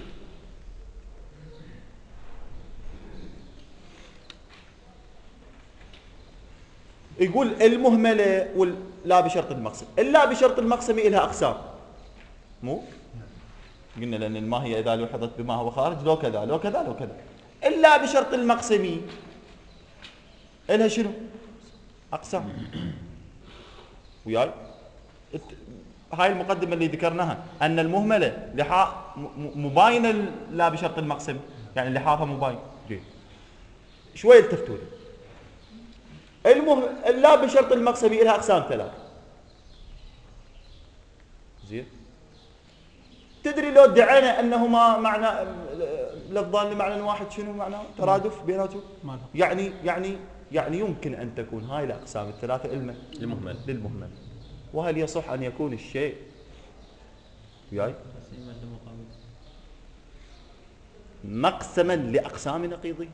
يقول المهملة واللا بشرط المقسم. اللا بشرط المقسم إلها أقسام، مو؟ قلنا لأن الماهية إذا لوحظت بما هو خارج لو كذا لو كذا لو كذا. اللا بشرط المقسمي إلها شنو؟ أقسام. وياي؟ هاي المقدمة اللي ذكرناها أن المهملة لحاء مباينة لا بشرط المقسم، يعني لحاها مباين. جيد. شوية التفتوا لي. المهم لا بشرط المقسم لها أقسام ثلاث. زين. تدري لو ادعينا أنهما معنى لفظان لمعنى واحد شنو معناه؟ ترادف بيناتهم. يعني يعني يعني يمكن أن تكون هاي الأقسام الثلاثة علما للمهمل للمهمل. وهل يصح أن يكون الشيء وياي مقسما لأقسام نقيضي؟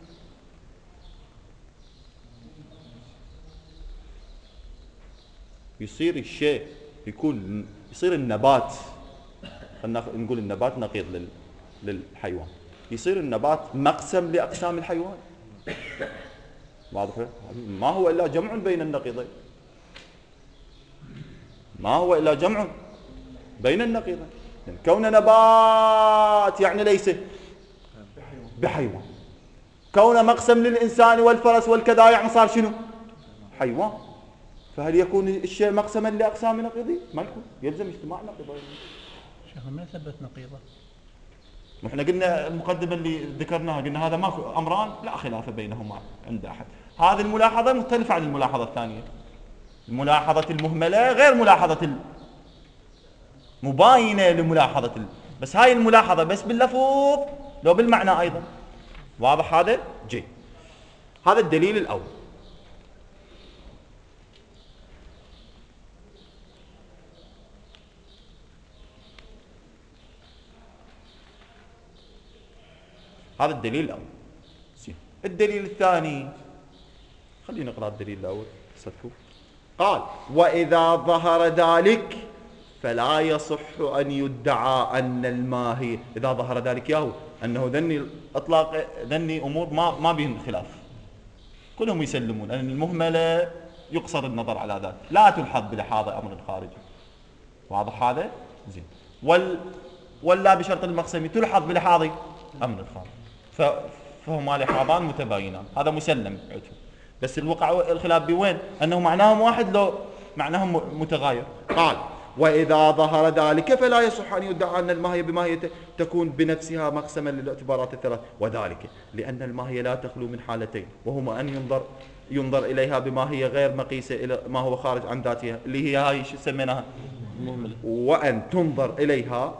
يصير الشيء يكون يصير النبات، نقول النبات نقيض للحيوان، يصير النبات مقسم لأقسام الحيوان. واضح؟ ما هو إلا جمع بين النقيضين، ما هو إلا جمع بين النقيضين. يعني كون نبات يعني ليس بحيوان، كون مقسم للإنسان والفرس والكذا يعني صار شنو؟ حيوان. فهل يكون الشيء مقسما لأقسام نقيضين؟ ما يكون، يلزم اجتماع نقيضين. شيخ ما ثبت نقيضه. واحنا قلنا المقدمة اللي ذكرناها قلنا هذا ماكو أمران لا خلاف بينهما عند أحد. هذه الملاحظة مختلفة عن الملاحظة الثانية. ملاحظة المهملة غير ملاحظة المباينة لملاحظة ال... بس هاي الملاحظة بس باللفظ لو بالمعنى أيضا. واضح هذا؟ جيد. هذا الدليل الأول. هذا الدليل الأول. الدليل الثاني خلينا نقرأ الدليل الأول صدقوا. قال وإذا ظهر ذلك فلا يصح أن يدعى أن الماهي، إذا ظهر ذلك ياهو أنه ذني إطلاق ذني أمور ما ما بين خلاف، كلهم يسلمون أن المهملة يقصر النظر على ذلك، لا تلحظ بلحاظ أمر خارجي. واضح هذا؟ زين. وال ولا بشرط المقسم تلحظ بلحاظ أمر خارجي، فهما لحاظان متباينان، هذا مسلم عندهم. بس الوقع الخلاف بوين؟ أنه معناهم واحد لو معناهم متغاير. قال وإذا ظهر ذلك فلا يصح أن يدعى أن الماهية بماهية تكون بنفسها مقسما للاعتبارات الثلاث، وذلك لأن الماهية لا تخلو من حالتين، وهما أن ينظر ينظر إليها بماهية غير مقيسة إلى ما هو خارج عن ذاتها اللي هي هاي شو سميناها، وأن تنظر إليها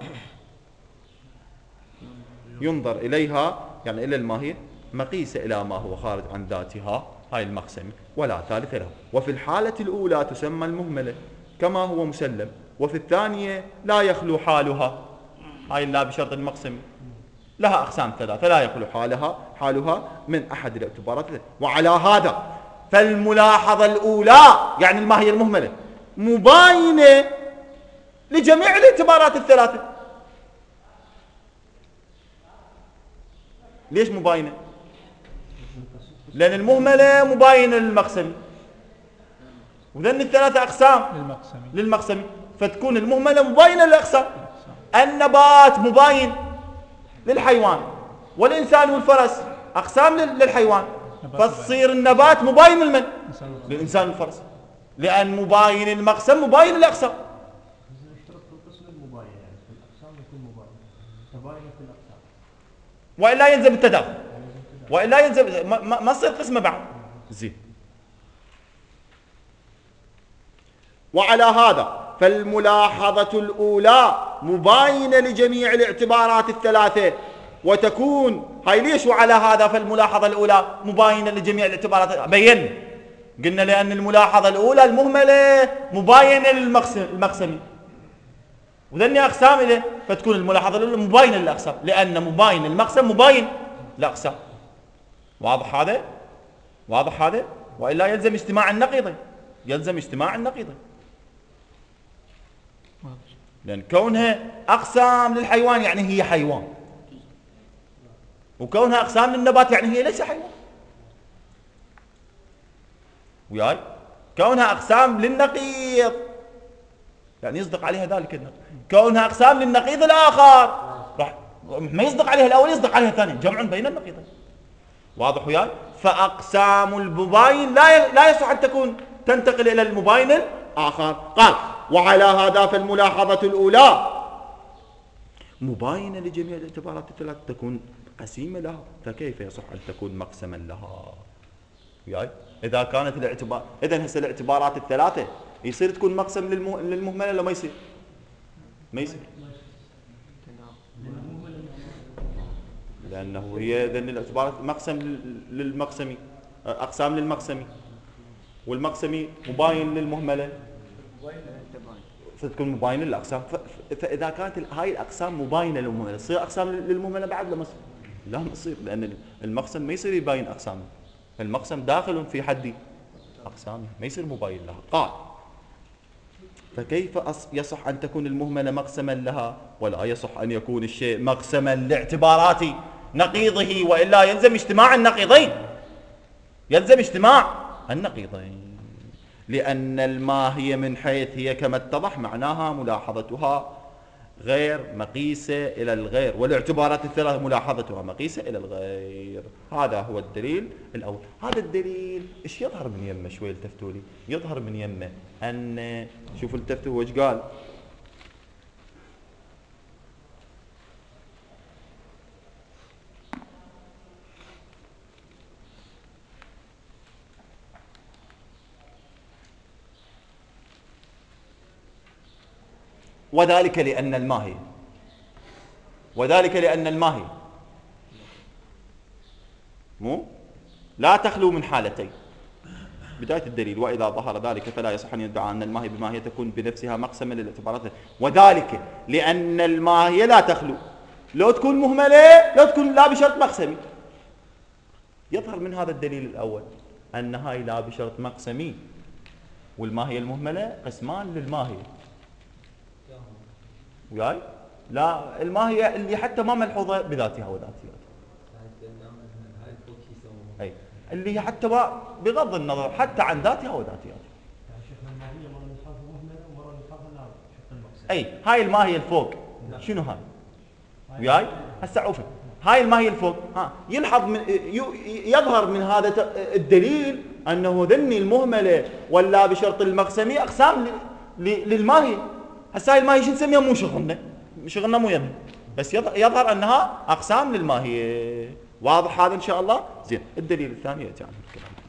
ينظر إليها يعني إلى الماهية مقيسة إلى ما هو خارج عن ذاتها، هاي المقسم ولا ثالث له. وفي الحالة الأولى تسمى المهملة كما هو مسلم، وفي الثانية لا يخلو حالها، هاي لا بشرط المقسم لها أقسام ثلاثة لا يخلو حالها حالها من أحد الاعتبارات. وعلى هذا فالملاحظة الأولى يعني الماهية المهملة مباينة لجميع الاعتبارات الثلاثة. ليش مباينة؟ لأن المهملة مباينة للمقسمي، وذن الثلاثة أقسام للمقسمي للمقسمي، فتكون المهملة مباينة للأقسام. النبات مباين للحيوان، والإنسان والفرس أقسام للحيوان، فتصير النبات مباين لمن؟ للإنسان والفرس، لأن مباين المقسم مباين للأقسام. نشترط في القسم المباين، يعني في الأقسام يكون مباين تباين في الأقسام، وإلا يلزم التداخل، وإلا يلزم ما ما تصير قسمة بعد. زين. وعلى هذا فالملاحظة الأولى مباينة لجميع الاعتبارات الثلاثة، وتكون هاي ليش وعلى هذا فالملاحظة الأولى مباينة لجميع الاعتبارات؟ بين قلنا لأن الملاحظة الأولى المهملة مباينة للمقسمي، وذني أقسام إليه، فتكون الملاحظة الأولى مباينة للأقسام، لأن مباين المقسم مباين للأقسام. واضح هذا؟ واضح هذا؟ وإلا يلزم اجتماع النقيضين، يلزم اجتماع النقيضين، لأن كونها أقسام للحيوان يعني هي حيوان، وكونها أقسام للنبات يعني هي ليس حيوان. وياي كونها أقسام للنقيض يعني يصدق عليها ذلك النقيض، كونها أقسام للنقيض الآخر راح ما يصدق عليها الأول يصدق عليها الثاني، جمع بين النقيضين. واضح وياي؟ فأقسام المباين لا لا يصح أن تكون تنتقل إلى المباين الآخر. قال وعلى هذا فالملاحظة الأولى مباينة لجميع الاعتبارات الثلاث تكون قسيمة لها، فكيف يصح أن تكون مقسما لها؟ وياي؟ إذا كانت الاعتبار إذن هسه الاعتبارات الثلاثة يصير تكون مقسم للمه... للمهملة ولا ما يصير؟ ما يصير، لأنه هي إذن الاعتبارات مقسم للمقسمي، أقسام للمقسمي، والمقسمي مباين للمهملة فتكون مباينة للأقسام. ف... فإذا كانت هاي الأقسام مباينة للمهملة تصير أقسام للمهملة بعد لا ما تصير؟ لا ما تصير، لأن المقسم ما يصير يباين أقسامه، المقسم داخل في حد أقسامه ما يصير مباين لها. قال فكيف يصح أن تكون المهملة مقسما لها ولا يصح أن يكون الشيء مقسما لاعتبارات نقيضه، وإلا يلزم اجتماع النقيضين، يلزم اجتماع النقيضين، لأن الماهية من حيث هي كما اتضح معناها ملاحظتها غير مقيسة إلى الغير، والاعتبارات الثلاث ملاحظتها مقيسة إلى الغير. هذا هو الدليل الأول. هذا الدليل إيش يظهر من يمه؟ شوي التفتوا لي. يظهر من يمه أن شوفوا التفتوا وإيش قال؟ وذلك لأن الماهي وذلك لأن الماهي مو لا تخلو من حالتين. بداية الدليل وإذا ظهر ذلك فلا يصح أن يدعى أن الماهي بماهية تكون بنفسها مقسما للاعتبارات، وذلك لأن الماهية لا تخلو، لو تكون مهملة لو تكون لا بشرط مقسمي. يظهر من هذا الدليل الأول أن هاي لا بشرط مقسمي، والماهية المهملة قسمان للماهية. وياي؟ لا الماهية اللي حتى ما ملحوظة بذاتها وذاتياتها، أي اللي حتى ما بغض النظر حتى عن ذاتها وذاتياتها. يعني شيخنا الماهية مرة نلحظها مهملة ومرة نلحظها لا شق المقسم. أي هاي الماهية الفوق شنو هاي؟ وياي؟ هسه عوفة هاي الماهية الفوق ها يلحظ من يظهر من هذا الدليل أنه ذني المهملة ولا بشرط المقسمي أقسام للماهية. هسه هاي الماهية شو نسميها؟ مو شغلنا، شغلنا مو يمها، بس يظهر أنها أقسام للماهية. واضح هذا إن شاء الله؟ زين. الدليل الثاني يأتي عنه الكلام.